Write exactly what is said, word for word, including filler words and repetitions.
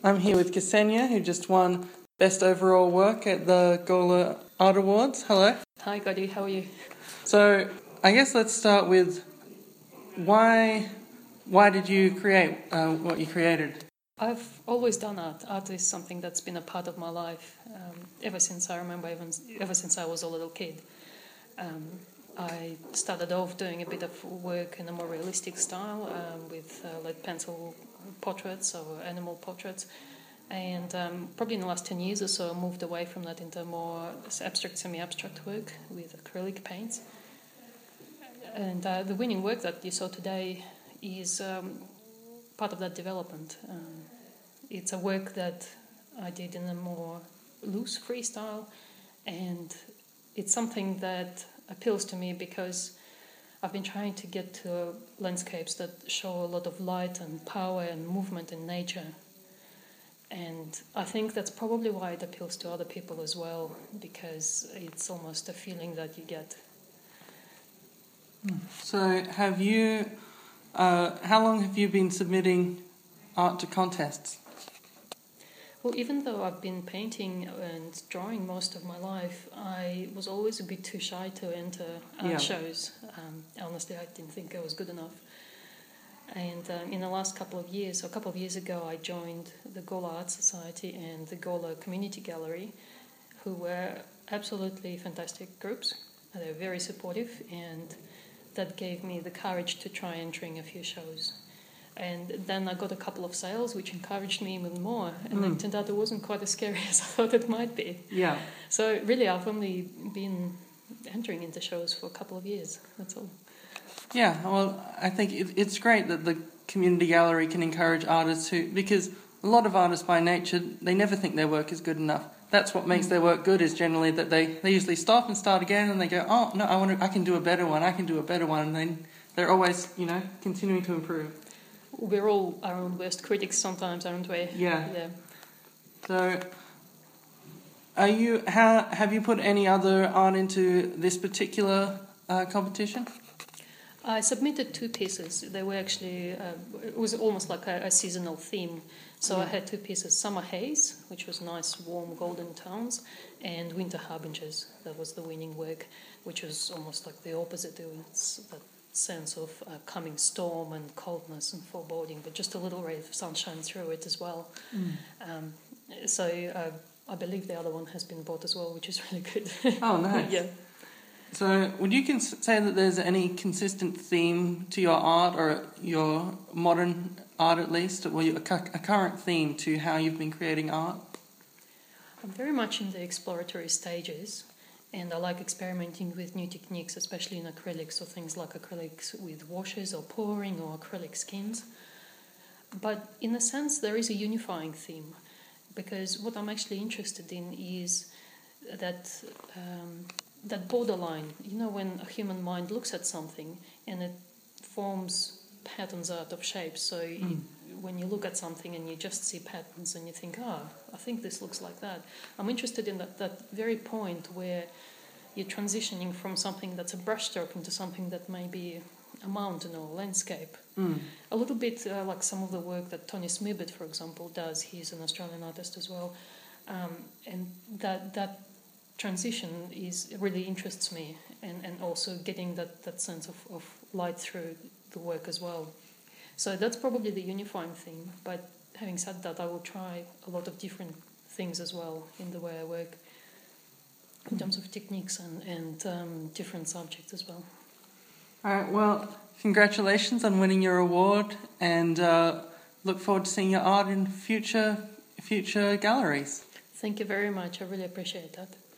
I'm here with Ksenia, who just won Best Overall Work at the Gola Art Awards. Hello. Hi, Gadi. How are you? So, I guess let's start with why why did you create uh, what you created? I've always done art. Art is something that's been a part of my life um, ever since I remember, even, ever since I was a little kid. Um, I started off doing a bit of work in a more realistic style um, with uh, lead pencil portraits or animal portraits. And um, probably in the last ten years or so, I moved away from that into more abstract, semi-abstract work with acrylic paints. And uh, the winning work that you saw today is um, part of that development. Um, it's a work that I did in a more loose freestyle, and it's something that appeals to me because I've been trying to get to landscapes that show a lot of light and power and movement in nature. And I think that's probably why it appeals to other people as well, because it's almost a feeling that you get. So, have you, uh, how long have you been submitting art to contests? Well, even though I've been painting and drawing most of my life, I was always a bit too shy to enter art Yeah. shows. Um, honestly, I didn't think I was good enough. And um, in the last couple of years, a couple of years ago, I joined the Gola Art Society and the Gola Community Gallery, who were absolutely fantastic groups. They were very supportive, and that gave me the courage to try entering a few shows. And then I got a couple of sales, which encouraged me even more. And Mm. it turned out it wasn't quite as scary as I thought it might be. Yeah. So really, I've only been entering into shows for a couple of years. That's all. Yeah, well, I think it, it's great that the community gallery can encourage artists who, because a lot of artists by nature, they never think their work is good enough. That's what makes their work good, is generally that they, they usually stop and start again, and they go, oh, no, I want to, I can do a better one, I can do a better one, and then they're always, you know, continuing to improve. We're all our own worst critics sometimes, aren't we? Yeah. Yeah. So, are you, how, have you put any other art into this particular uh, competition? I submitted two pieces. They were actually, uh, it was almost like a, a seasonal theme. So Yeah. I had two pieces, Summer Haze, which was nice, warm, golden tones, and Winter Harbingers. That was the winning work, which was almost like the opposite. It was that sense of uh, coming storm and coldness and foreboding, but just a little ray of sunshine through it as well. Mm. Um, so uh, I believe the other one has been bought as well, which is really good. Oh, nice. Yeah. So, would you cons- say that there's any consistent theme to your art, or your modern art at least, or a, cu- a current theme to how you've been creating art? I'm very much in the exploratory stages, and I like experimenting with new techniques, especially in acrylics, so things like acrylics with washes or pouring or acrylic skins. But in a sense, there is a unifying theme, because what I'm actually interested in is that um, that borderline. You know, when a human mind looks at something and it forms patterns out of shapes. So Mm. you, when you look at something and you just see patterns and you think, ah, I think this looks like that. I'm interested in that, that very point where you're transitioning from something that's a brushstroke into something that may be a mountain or a landscape. Mm. A little bit uh, like some of the work that Tony Smibet, for example, does. He's an Australian artist as well. Um, and that that transition is really interests me, and, and also getting that, that sense of, of light through the work as well. So that's probably the unifying thing. But having said that, I will try a lot of different things as well in the way I work, in terms of techniques and, and um, different subjects as well. All right, well, congratulations on winning your award, and uh, look forward to seeing your art in future future galleries. Thank you very much. I really appreciate that.